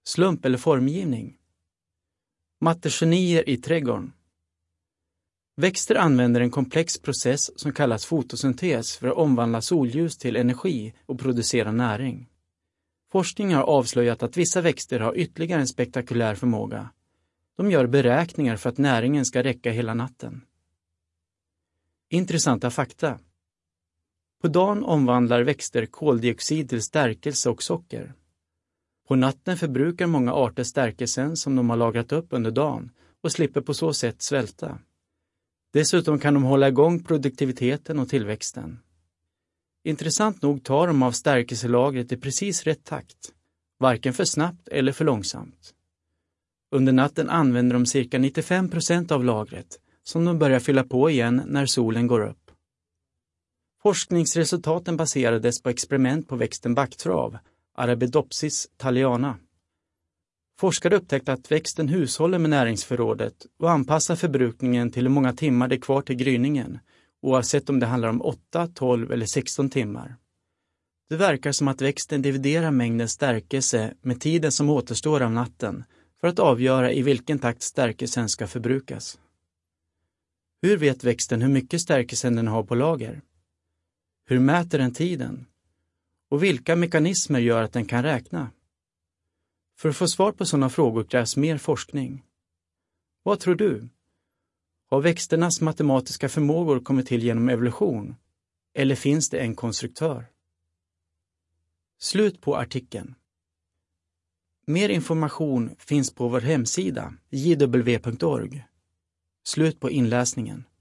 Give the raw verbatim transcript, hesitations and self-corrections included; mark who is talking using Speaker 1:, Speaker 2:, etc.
Speaker 1: Slump eller formgivning? Mattegenier i trädgården. Växter använder en komplex process som kallas fotosyntes för att omvandla solljus till energi och producera näring. Forskning har avslöjat att vissa växter har ytterligare en spektakulär förmåga. De gör beräkningar för att näringen ska räcka hela natten. Intressanta fakta. På dagen omvandlar växter koldioxid till stärkelse och socker. På natten förbrukar många arter stärkelsen som de har lagrat upp under dagen och slipper på så sätt svälta. Dessutom kan de hålla igång produktiviteten och tillväxten. Intressant nog tar de av stärkelselagret i precis rätt takt, varken för snabbt eller för långsamt. Under natten använder de cirka nittiofem procent av lagret som de börjar fylla på igen när solen går upp. Forskningsresultaten baserades på experiment på växten backtrav, Arabidopsis thaliana. Forskare upptäckte att växten hushåller med näringsförrådet och anpassar förbrukningen till hur många timmar det är kvar till gryningen, oavsett om det handlar om åtta, tolv eller sexton timmar. Det verkar som att växten dividerar mängden stärkelse med tiden som återstår av natten för att avgöra i vilken takt stärkelsen ska förbrukas. Hur vet växten hur mycket stärkelsen den har på lager? Hur mäter den tiden? Och vilka mekanismer gör att den kan räkna? För att få svar på sådana frågor krävs mer forskning. Vad tror du? Har växternas matematiska förmågor kommit till genom evolution? Eller finns det en konstruktör? Slut på artikeln. Mer information finns på vår hemsida j w punkt org. Slut på inläsningen.